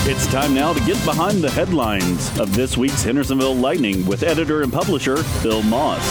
It's time now to get behind the headlines of this week's Hendersonville Lightning with editor and publisher Bill Moss.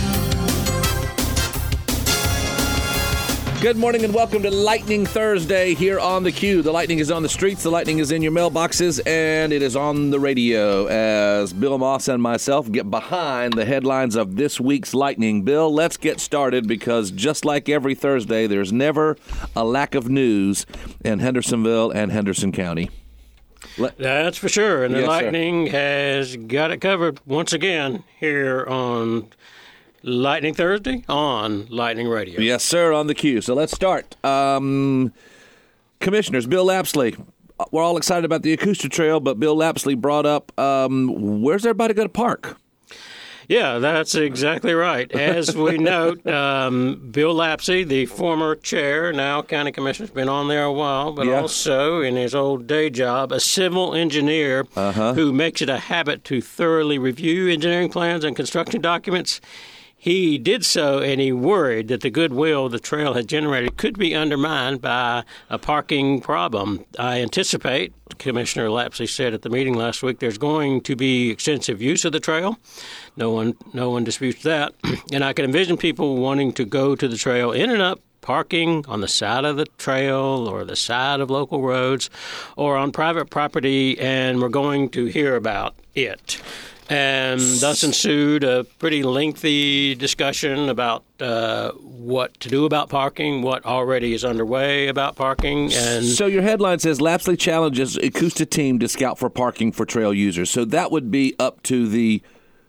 Good morning and welcome to Lightning Thursday here on The Q. The Lightning is on the streets, the Lightning is in your mailboxes, and it is on the radio as Bill Moss and myself get behind the headlines of this week's Lightning. Bill, let's get started because just like every Thursday, there's never a lack of news in Hendersonville and Henderson County. That's for sure, and the Yes, Lightning has got it covered once again here on Lightning Thursday on Lightning Radio. Yes, sir, on The Q. So let's start. Commissioners, Bill Lapsley. We're all excited about the Acoustic Trail, but Bill Lapsley brought up, where's everybody going to park? Yeah, that's exactly right. As we note, Bill Lapsley, the former chair, now county commissioner, has been on there a while, but also in his old day job, a civil engineer who makes it a habit to thoroughly review engineering plans and construction documents. He did so, and he worried that the goodwill the trail had generated could be undermined by a parking problem. I anticipate, Commissioner Lapsley said at the meeting last week, there's going to be extensive use of the trail. No one disputes that. And I can envision people wanting to go to the trail in and up, parking on the side of the trail or the side of local roads or on private property, and we're going to hear about it. And thus ensued a pretty lengthy discussion about what to do about parking, what already is underway about parking. And so your headline says Lapsley challenges Acoustic team to scout for parking for trail users. So that would be up to the...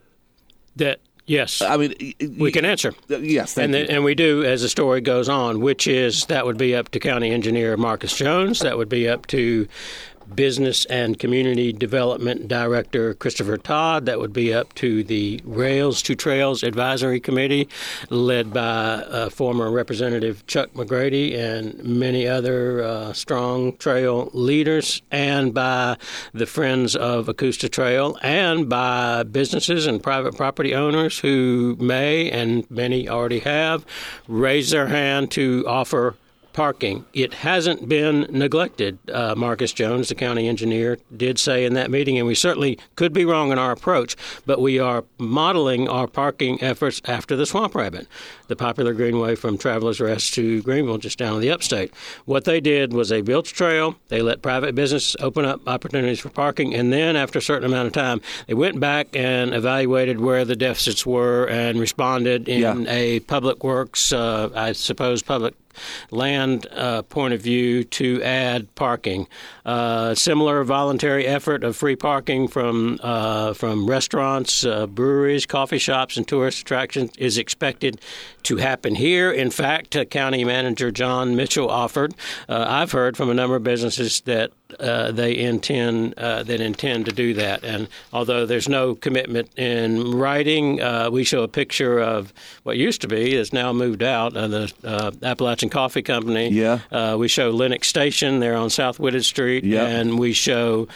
Yes. I mean, we can answer. Yes, thank you. And we do as the story goes on, which is that would be up to County Engineer Marcus Jones. That would be up to Business and Community Development Director Christopher Todd. That would be up to the Rails to Trails Advisory Committee, led by former Representative Chuck McGrady and many other strong trail leaders, and by the Friends of Acoustic Trail, and by businesses and private property owners who may, and many already have, raised their hand to offer parking. It hasn't been neglected, Marcus Jones, the county engineer, did say in that meeting, and we certainly could be wrong in our approach, but we are modeling our parking efforts after the Swamp Rabbit, the popular greenway from Travelers Rest to Greenville, just down in the upstate. What they did was they built a trail, they let private business open up opportunities for parking, and then after a certain amount of time, they went back and evaluated where the deficits were and responded in a public works, I suppose public land point of view to add parking. Similar voluntary effort of free parking from restaurants, breweries, coffee shops, and tourist attractions is expected to happen here. In fact, County Manager John Mitchell offered. I've heard from a number of businesses that they intend to do that. And although there's no commitment in writing, we show a picture of what used to be, is now moved out, the Appalachian Coffee Company. We show Lennox Station there on South Whitted Street, and we show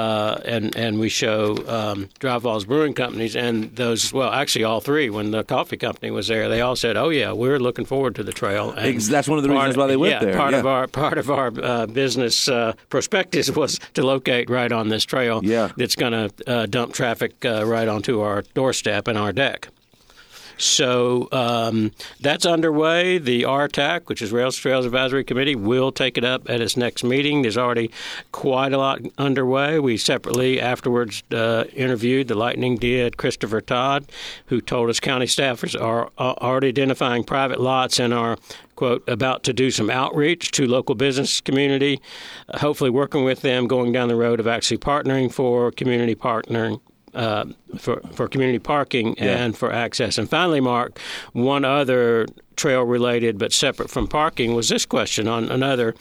Dry Falls Brewing Companies, and those, well, actually all three. When the coffee company was there, they all said, "Oh yeah, we're looking forward to the trail." And that's one of the reasons why they went there. Part of our business prospectus was to locate right on this trail. That's going to dump traffic right onto our doorstep and our deck. So that's underway. The RTAC, which is Rails Trails Advisory Committee, will take it up at its next meeting. There's already quite a lot underway. We separately afterwards interviewed, the Lightning did, Christopher Todd, who told us county staffers are already identifying private lots and are, quote, about to do some outreach to local business community, hopefully working with them, going down the road of actually partnering for community partnering. For community parking and for access. And finally, Mark, one other trail-related but separate from parking was this question on another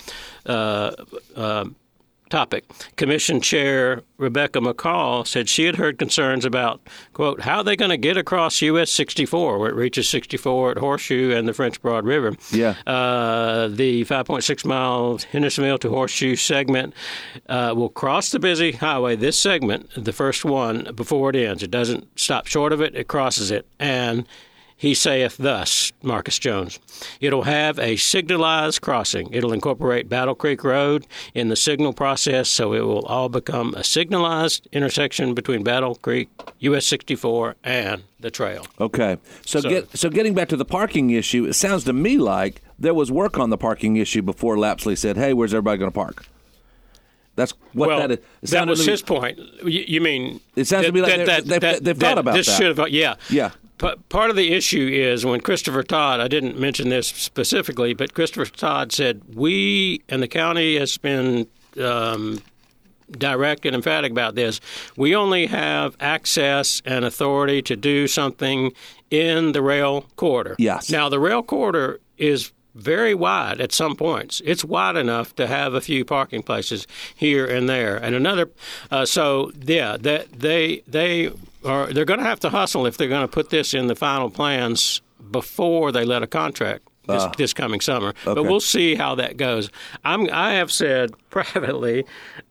topic. Commission Chair Rebecca McCall said she had heard concerns about, quote, how are they going to get across US 64, where it reaches 64 at Horseshoe and the French Broad River. The 5.6-mile Hendersonville to Horseshoe segment will cross the busy highway, this segment, the first one, before it ends. It doesn't stop short of it. It crosses it. And He saith thus, Marcus Jones, it'll have a signalized crossing. It'll incorporate Battle Creek Road in the signal process, so it will all become a signalized intersection between Battle Creek, US 64, and the trail. Okay. So getting back to the parking issue, it sounds to me like there was work on the parking issue before Lapsley said, hey, where's everybody going to park? That's what that is. That was his point. You mean... It sounds to me like they've thought about this that. Should have, yeah. Yeah. Part of the issue is when Christopher Todd, I didn't mention this specifically, but Christopher Todd said, we, and the county has been direct and emphatic about this, we only have access and authority to do something in the rail corridor. Yes. Now, the rail corridor is very wide at some points. It's wide enough to have a few parking places here and there. And another, they're going to have to hustle if they're going to put this in the final plans before they let a contract this coming summer. Okay. But we'll see how that goes. I have said privately,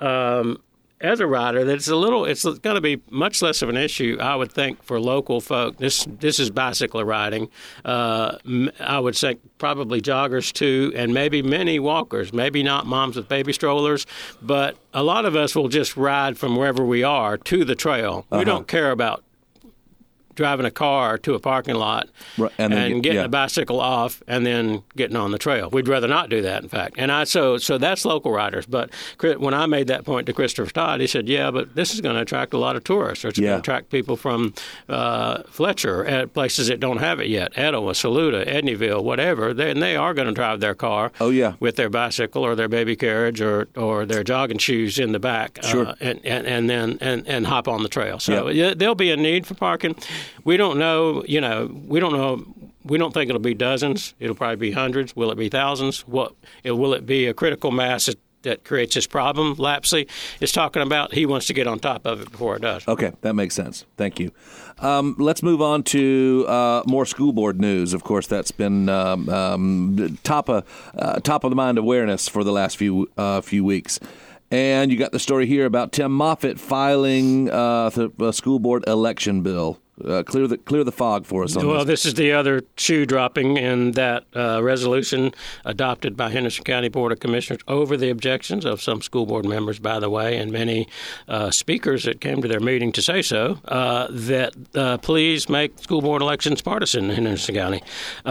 as a rider, that it's going to be much less of an issue, I would think, for local folk. This is bicycle riding. I would say probably joggers too, and maybe many walkers. Maybe not moms with baby strollers, but a lot of us will just ride from wherever we are to the trail. We don't care about driving a car to a parking lot and getting a bicycle off and then getting on the trail. We'd rather not do that, in fact. And so that's local riders. But when I made that point to Christopher Todd, he said, yeah, but this is going to attract a lot of tourists. Or it's going to attract people from Fletcher at places that don't have it yet, Etowah, Saluda, Edneyville, whatever. They are going to drive their car with their bicycle or their baby carriage or their jogging shoes in the back and then hop on the trail. So there'll be a need for parking. We don't know, we don't think it'll be dozens. It'll probably be hundreds. Will it be thousands? Will it be a critical mass that creates this problem? Lapsley is talking about. He wants to get on top of it before it does. Okay, that makes sense. Thank you. Let's move on to more school board news. Of course, that's been top of the mind awareness for the last few weeks. And you got the story here about Tim Moffitt filing the school board election bill. Clear the fog for us on this. Well, this is the other shoe dropping in that resolution adopted by Henderson County Board of Commissioners over the objections of some school board members, by the way, and many speakers that came to their meeting to say so, that please make school board elections partisan in Henderson County.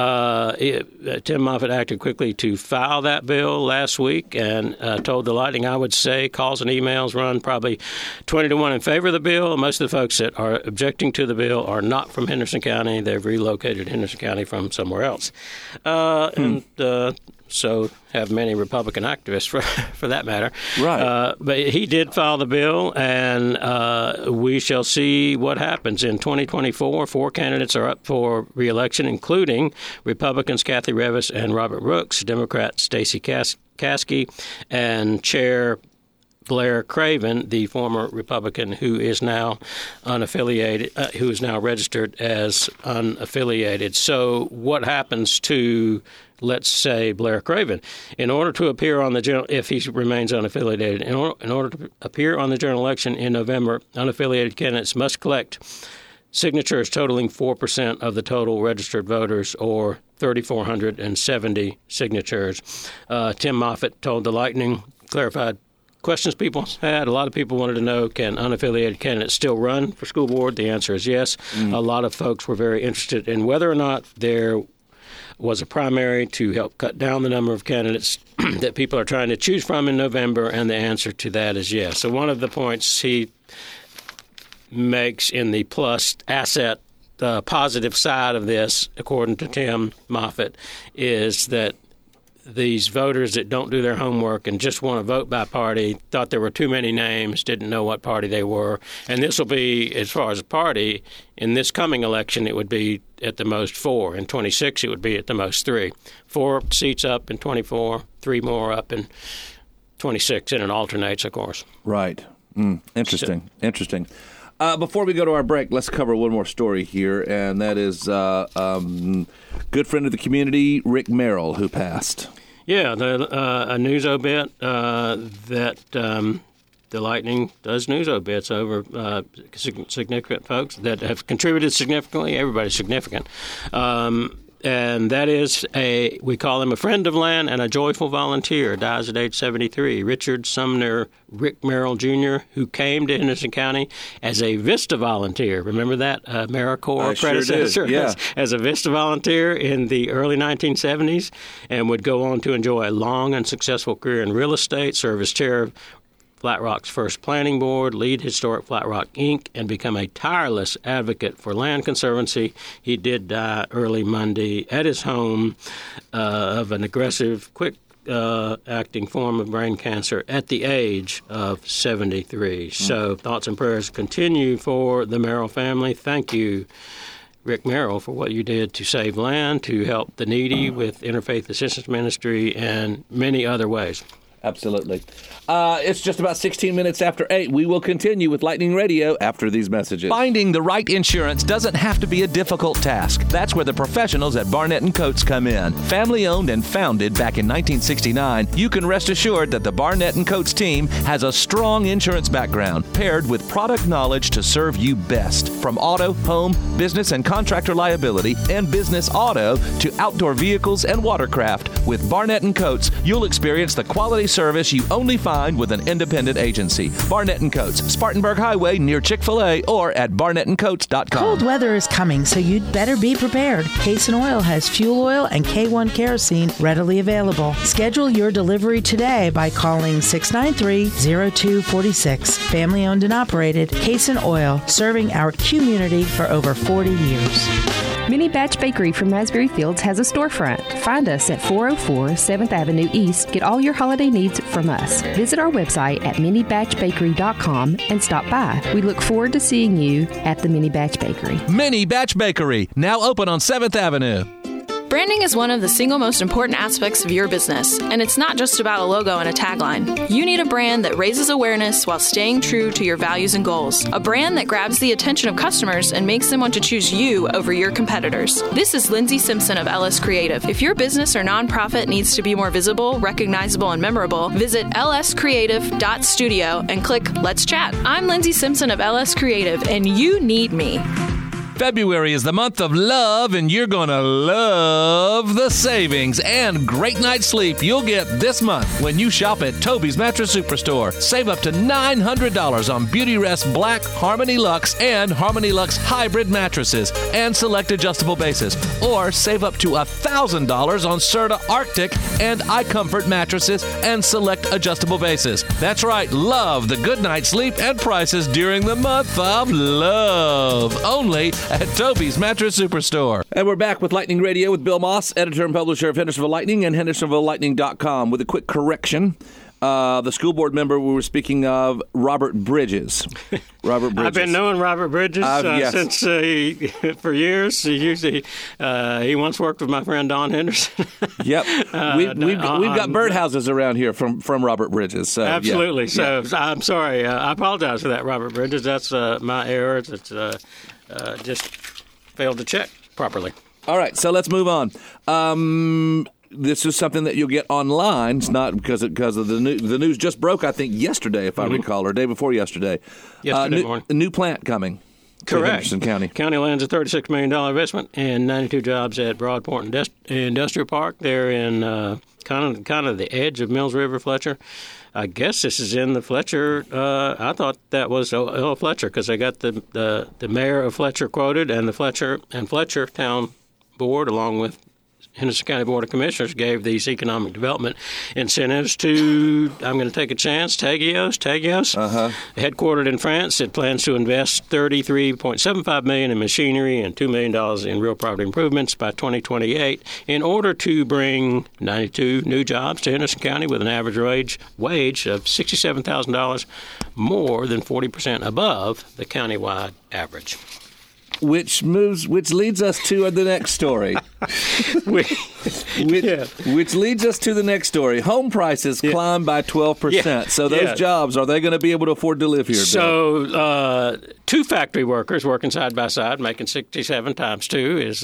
Tim Moffitt acted quickly to file that bill last week and told the Lightning, I would say, calls and emails run probably 20-1 in favor of the bill. Most of the folks that are objecting to the bill are not from Henderson County. They've relocated Henderson County from somewhere else. And so have many Republican activists, for that matter. Right. But he did file the bill, and we shall see what happens. In 2024, 4 candidates are up for re-election, including Republicans Kathy Revis and Robert Rooks, Democrat Stacey Caskey, and Chair Blair Craven, the former Republican who is now unaffiliated, who is now registered as unaffiliated. So what happens to, let's say, Blair Craven? In order to appear on the general, if he remains unaffiliated, in order to appear on the general election in November, unaffiliated candidates must collect signatures totaling 4% of the total registered voters, or 3,470 signatures. Tim Moffitt told the Lightning, clarified questions people had. A lot of people wanted to know, can unaffiliated candidates still run for school board? The answer is yes. A lot of folks were very interested in whether or not there was a primary to help cut down the number of candidates that people are trying to choose from in November, and the answer to that is yes. So one of the points he makes in the plus asset positive side of this, according to Tim Moffitt, is that these voters that don't do their homework and just want to vote by party thought there were too many names, didn't know what party they were. And this will be, as far as a party, in this coming election, it would be at the most 4. In 26, it would be at the most 3. 4 seats up in 24, 3 more up in 26, and it alternates, of course. Right. Interesting. Before we go to our break, let's cover one more story here, and that is good friend of the community, Rick Merrill, who passed. Yeah, a news obit that the Lightning does news obits over significant folks that have contributed significantly. Everybody's significant. And that is we call him a friend of land and a joyful volunteer, dies at age 73. Richard Sumner Rick Merrill Jr., who came to Henderson County as a VISTA volunteer. Remember that? AmeriCorps predecessor? Sure did, yeah. As a VISTA volunteer in the early 1970s, and would go on to enjoy a long and successful career in real estate, serve as chair of Flat Rock's first planning board, lead Historic Flat Rock, Inc., and become a tireless advocate for land conservancy. He did die early Monday at his home of an aggressive, quick-acting form of brain cancer at the age of 73. So thoughts and prayers continue for the Merrill family. Thank you, Rick Merrill, for what you did to save land, to help the needy with Interfaith Assistance Ministry, and many other ways. Absolutely. It's just about 16 minutes after 8. We will continue with Lightning Radio after these messages. Finding the right insurance doesn't have to be a difficult task. That's where the professionals at Barnett & Coates come in. Family owned and founded back in 1969, you can rest assured that the Barnett & Coates team has a strong insurance background paired with product knowledge to serve you best. From auto, home, business and contractor liability, and business auto to outdoor vehicles and watercraft, with Barnett & Coates, you'll experience the quality service you only find with an independent agency. Barnett & Coates, Spartanburg Highway near Chick-fil-A, or at barnettandcoates.com. Cold weather is coming, so you'd better be prepared. Cason Oil has fuel oil and K1 kerosene readily available. Schedule your delivery today by calling 693-0246. Family owned and operated, Cason Oil, serving our community for over 40 years. Mini Batch Bakery from Raspberry Fields has a storefront. Find us at 404 7th Avenue East. Get all your holiday needs from us. Visit our website at minibatchbakery.com and stop by. We look forward to seeing you at the Mini Batch Bakery. Mini Batch Bakery, now open on 7th Avenue. Branding is one of the single most important aspects of your business, and it's not just about a logo and a tagline. You need a brand that raises awareness while staying true to your values and goals. A brand that grabs the attention of customers and makes them want to choose you over your competitors. This is Lindsay Simpson of LS Creative. If your business or nonprofit needs to be more visible, recognizable, and memorable, visit lscreative.studio and click Let's Chat. I'm Lindsay Simpson of LS Creative, and you need me. February is the month of love, and you're going to love the savings and great night's sleep you'll get this month when you shop at Toby's Mattress Superstore. Save up to $900 on Beauty Rest Black, Harmony Luxe, and Harmony Luxe Hybrid mattresses and select adjustable bases. Or save up to $1,000 on Serta Arctic and iComfort mattresses and select adjustable bases. That's right, love the good night's sleep and prices during the month of love. Only at Toby's Mattress Superstore. And we're back with Lightning Radio with Bill Moss, editor and publisher of Hendersonville Lightning and HendersonvilleLightning.com. With a quick correction, the school board member we were speaking of, Robert Bridges. Robert Bridges. I've been knowing Robert Bridges yes. since for years. He once worked with my friend Don Henderson. Yep. We've got birdhouses around here from Robert Bridges. So, absolutely. Yeah. So I'm sorry. I apologize for that, Robert Bridges. That's my error. It's just failed to check properly. All right, so let's move on. This is something that you'll get online. It's not because of the news. The news just broke, I think, yesterday, if I recall, or day before yesterday. Yesterday morning. A new plant coming. Correct. To Henderson County. County lands a $36 million investment and 92 jobs at Broadport Industrial Park. They're in kind of the edge of Mills River, Fletcher. I guess this is in the Fletcher. I thought that was Fletcher because they got the mayor of Fletcher quoted, and the Fletcher Town Board, along with Henderson County Board of Commissioners, gave these economic development incentives to, I'm going to take a chance, Tagios, headquartered in France. It plans to invest $33.75 million in machinery and $2 million in real property improvements by 2028 in order to bring 92 new jobs to Henderson County with an average wage of $67,000, more than 40% above the countywide average. Which leads us to the next story. Which leads us to the next story. Home prices climbed by 12%. Yeah. So those jobs, are they going to be able to afford to live here, Bill? So two factory workers working side by side, making 67 times 2 is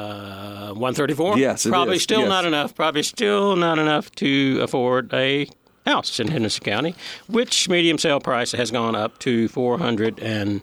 134? Yes, it Probably is. still yes. not enough. Probably still not enough to afford a house in Henderson County, which median sale price has gone up to $403,000,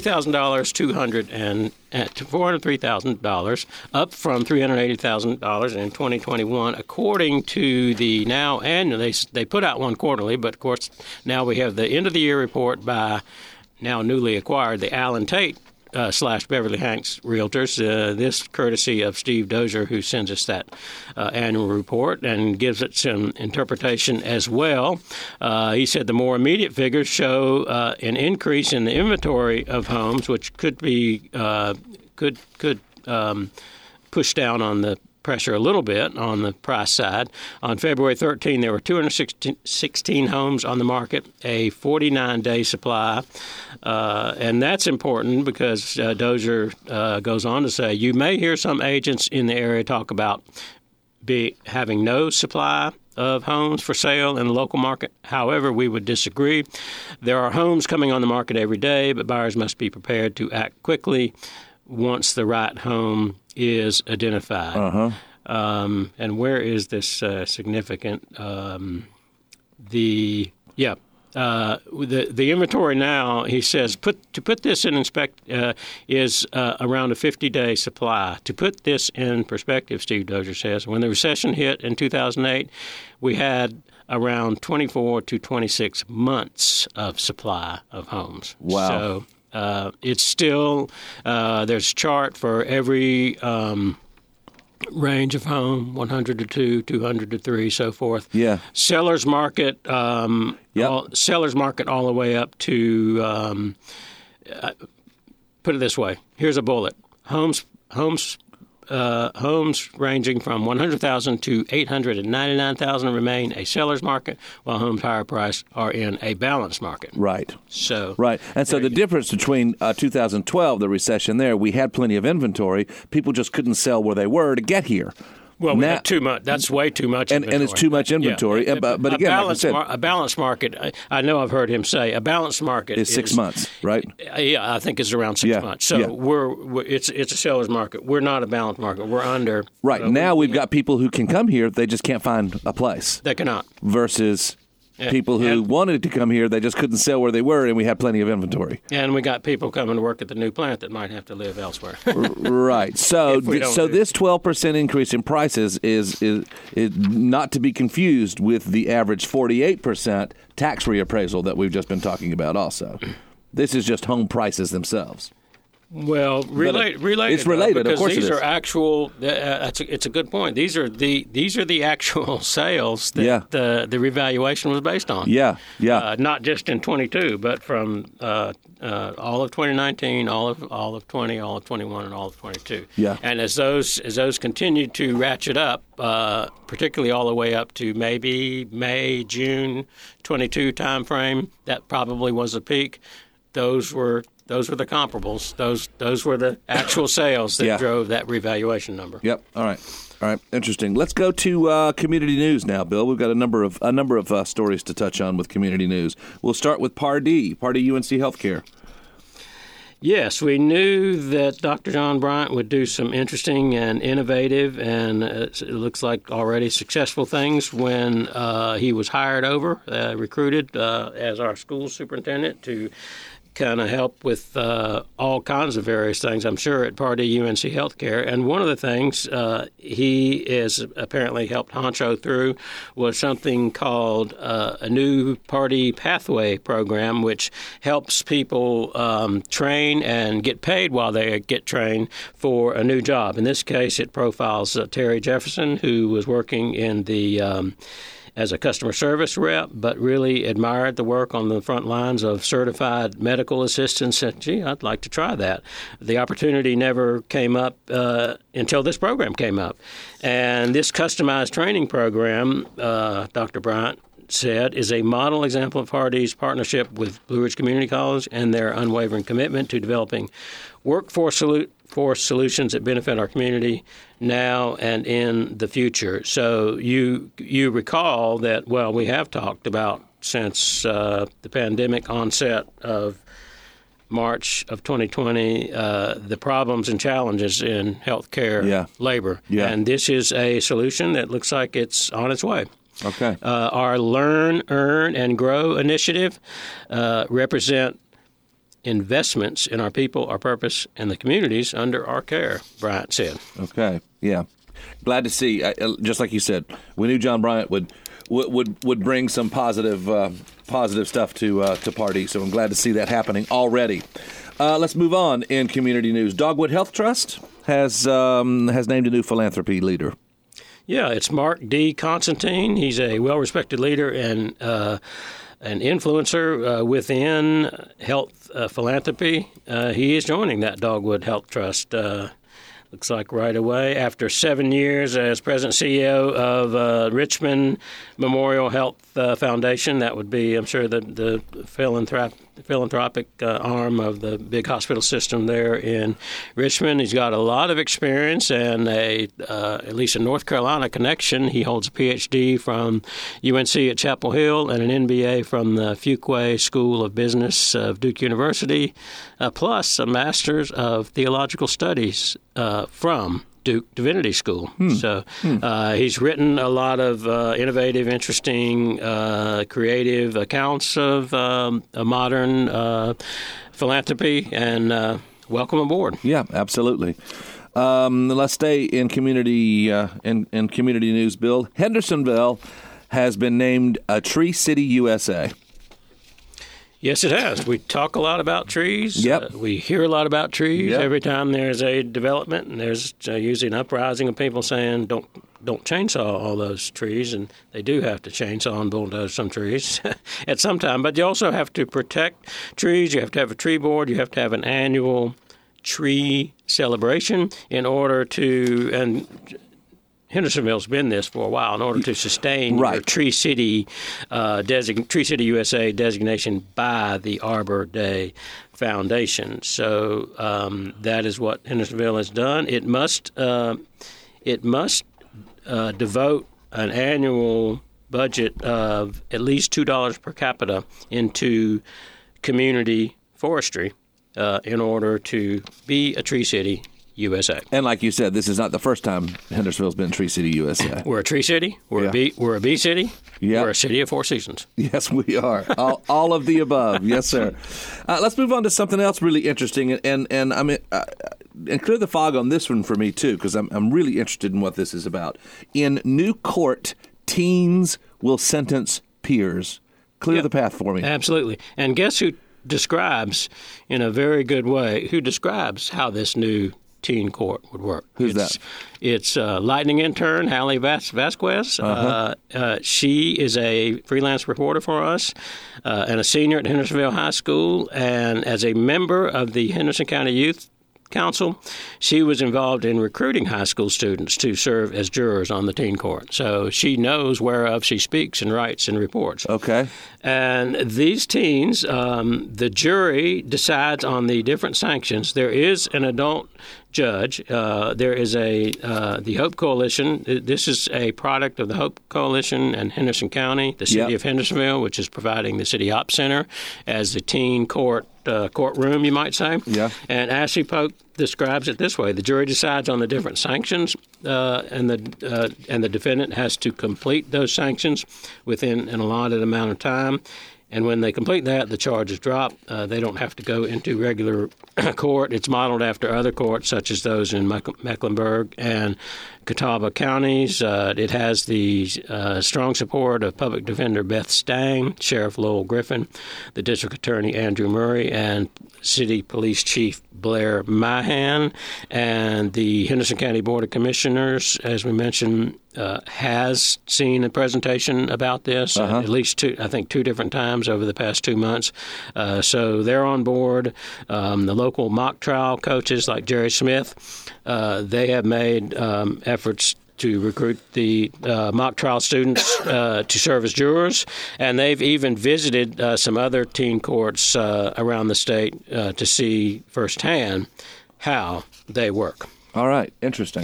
$403,000, up from $380,000 in 2021, according to the now annual. They put out one quarterly, but of course now we have the end of the year report by now newly acquired the Allen Tate / Beverly Hanks Realtors, this courtesy of Steve Dozier, who sends us that annual report and gives it some interpretation as well. He said the more immediate figures show an increase in the inventory of homes, which could be could push down on the pressure a little bit on the price side. On February 13, there were 216 homes on the market, a 49-day supply. And that's important because Dozier goes on to say, you may hear some agents in the area talk about having no supply of homes for sale in the local market. However, we would disagree. There are homes coming on the market every day, but buyers must be prepared to act quickly once the right home is identified. And where is this significant? The inventory now, he says, to put this in is around a 50-day supply. To put this in perspective, Steve Dozier says, when the recession hit in 2008, we had around 24 to 26 months of supply of homes. Wow. So it's still, there's a chart for every range of home, 100 to 2, 200 to 3, so forth. Yeah. Seller's market, seller's market all the way up to, put it this way, here's a bullet. Homes ranging from $100,000 to $899,000 remain a seller's market, while homes higher priced are in a balanced market. Right. So And so the difference between 2012, the recession there, we had plenty of inventory. People just couldn't sell where they were to get here. Well, we had too much. That's way too much inventory. And it's too much inventory. Yeah. But again, like I said, a balanced market, I know I've heard him say, a balanced market is 6 months, right? Yeah, I think it's around 6 months. So it's a seller's market. We're not a balanced market. We're under. Right. Now we've got people who can come here. They just can't find a place. They cannot. Versus people who wanted to come here, they just couldn't sell where they were, and we had plenty of inventory. And we got people coming to work at the new plant that might have to live elsewhere. Right. So this 12% increase in prices is not to be confused with the average 48% tax reappraisal that we've just been talking about also. This is just home prices themselves. Well, related. It's related, because of course. These are actual. It's a good point. These are the actual sales that the revaluation was based on. Yeah. Not just in 22, but from all of 2019, all of 20, all of 21, and all of 22. Yeah. And as those continue to ratchet up, particularly all the way up to maybe May, June 22 timeframe, that probably was a peak. Those were the comparables. Those were the actual sales that drove that revaluation number. Yep. All right. Interesting. Let's go to community news now, Bill. We've got a number of stories to touch on with community news. We'll start with Pardee UNC Healthcare. Yes, we knew that Dr. John Bryant would do some interesting and innovative and it looks like already successful things when he was recruited as our school superintendent to kind of help with all kinds of various things, I'm sure, at Pardee UNC Healthcare. And one of the things he is apparently helped Honcho through was something called a new Pardee Pathway program, which helps people train and get paid while they get trained for a new job. In this case, it profiles Terry Jefferson, who was working in the as a customer service rep, but really admired the work on the front lines of certified medical assistants. And, gee, I'd like to try that. The opportunity never came up until this program came up. And this customized training program, Dr. Bryant said, is a model example of Pardee's partnership with Blue Ridge Community College and their unwavering commitment to developing workforce solutions that benefit our community now and in the future. So you recall that, well, we have talked about since the pandemic onset of March of 2020, the problems and challenges in healthcare labor. Yeah. And this is a solution that looks like it's on its way. Okay. Our Learn, Earn, and Grow initiative represent investments in our people, our purpose, and the communities under our care, Bryant said. Okay, yeah. Glad to see. Just like you said, we knew John Bryant would bring some positive stuff to party. So I'm glad to see that happening already. Let's move on in community news. Dogwood Health Trust has named a new philanthropy leader. Yeah, it's Mark D. Constantine. He's a well-respected leader and an influencer within health philanthropy. He is joining that Dogwood Health Trust. Looks like right away. After 7 years as president and CEO of Richmond Memorial Health Foundation, that would be, I'm sure, the philanthropic arm of the big hospital system there in Richmond. He's got a lot of experience and at least a North Carolina connection. He holds a Ph.D. from UNC at Chapel Hill and an MBA from the Fuqua School of Business of Duke University, plus a Master's of Theological Studies from Duke Divinity School. So he's written a lot of innovative, interesting, creative accounts of a modern philanthropy, and welcome aboard. Yeah, absolutely. Let's stay in community in community news, Bill. Hendersonville has been named a Tree City, USA. Yes, it has. We talk a lot about trees. Yep. We hear a lot about trees. Yep. Every time there's a development, and there's usually an uprising of people saying, don't chainsaw all those trees, and they do have to chainsaw and bulldoze some trees at some time. But you also have to protect trees. You have to have a tree board. You have to have an annual tree celebration in order to, and Hendersonville's been this for a while, in order to sustain your Tree City Tree City USA designation by the Arbor Day Foundation. So that is what Hendersonville has done. It must devote an annual budget of at least $2 per capita into community forestry in order to be a Tree City USA. And like you said, this is not the first time Hendersonville's been Tree City, USA. We're a tree city. We're a bee city. Yep. We're a city of four seasons. Yes, we are. all of the above. Yes, sir. Let's move on to something else really interesting, and I mean, and clear the fog on this one for me too, because I'm really interested in what this is about. In new court, teens will sentence peers. Clear the path for me. Absolutely. And guess who describes in a very good way how this new teen court would work? Who's that? It's Lightning intern Hallie Vasquez. She is a freelance reporter for us and a senior at Hendersonville High School. And as a member of the Henderson County Youth Council, she was involved in recruiting high school students to serve as jurors on the teen court. So she knows whereof she speaks and writes and reports. Okay. And these teens, the jury decides on the different sanctions. There is an adult judge. There is the Hope Coalition. This is a product of the Hope Coalition and Henderson County, the city of Hendersonville, which is providing the City Op Center as the teen courtroom, you might say. Yeah. And Ashley Polk describes it this way: the jury decides on the different sanctions, and the defendant has to complete those sanctions within an allotted amount of time. And when they complete that, the charge is dropped. They don't have to go into regular court. It's modeled after other courts, such as those in Mecklenburg and Catawba counties. It has the strong support of Public Defender Beth Stang, Sheriff Lowell Griffin, the District Attorney Andrew Murray, and City Police Chief Blair Mahan. And the Henderson County Board of Commissioners, as we mentioned, has seen a presentation about this at least two different times over the past 2 months. So they're on board. The local mock trial coaches like Jerry Smith, they have made efforts to recruit the mock trial students to serve as jurors, and they've even visited some other teen courts around the state to see firsthand how they work. All right. Interesting.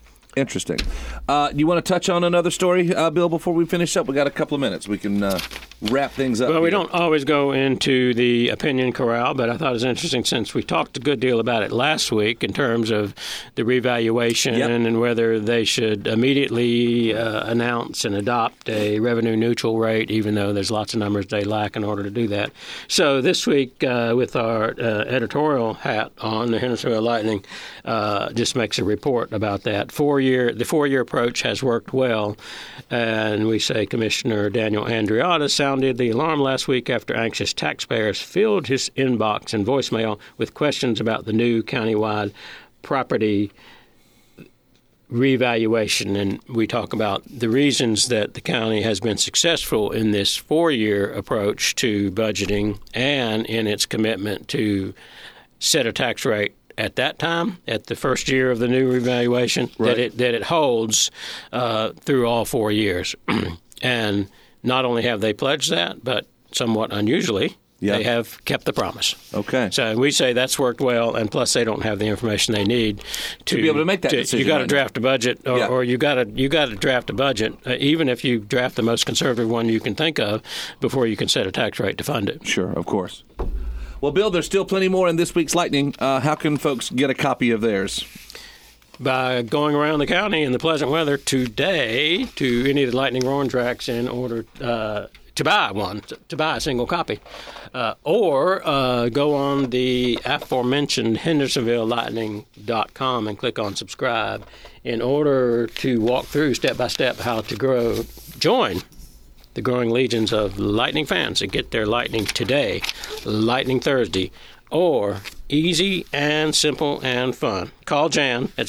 You want to touch on another story, Bill, before we finish up? We got a couple of minutes. We can wrap things up? Well, we here? don't always go into the opinion corral, but I thought it was interesting since we talked a good deal about it last week in terms of the revaluation and whether they should immediately announce and adopt a revenue-neutral rate, even though there's lots of numbers they lack in order to do that. So this week, with our editorial hat on, the Hendersonville Lightning just makes a report about that. The four-year approach has worked well, and we say Commissioner Daniel Andriotta sounded the alarm last week after anxious taxpayers filled his inbox and voicemail with questions about the new countywide property revaluation. And we talk about the reasons that the county has been successful in this four-year approach to budgeting and in its commitment to set a tax rate at that time, at the first year of the new revaluation, that it holds through all 4 years. And not only have they pledged that, but somewhat unusually, they have kept the promise. Okay. So we say that's worked well, and plus they don't have the information they need to be able to make that decision. You got to draft a budget, or you got to draft a budget, even if you draft the most conservative one you can think of, before you can set a tax rate to fund it. Sure, of course. Well, Bill, there's still plenty more in this week's Lightning. How can folks get a copy of theirs? By going around the county in the pleasant weather today to any of the Lightning Roaring tracks in order to buy a single copy. Or go on the aforementioned HendersonvilleLightning.com and click on subscribe in order to walk through step by step how to join the growing legions of Lightning fans that get their Lightning today, Lightning Thursday, or easy and simple and fun. Call Jan at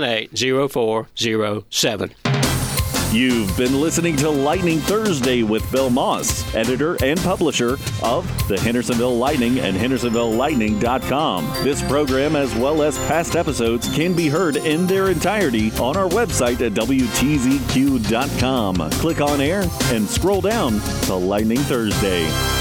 698-0407. You've been listening to Lightning Thursday with Bill Moss, editor and publisher of the Hendersonville Lightning and HendersonvilleLightning.com. This program, as well as past episodes, can be heard in their entirety on our website at WTZQ.com. Click on air and scroll down to Lightning Thursday.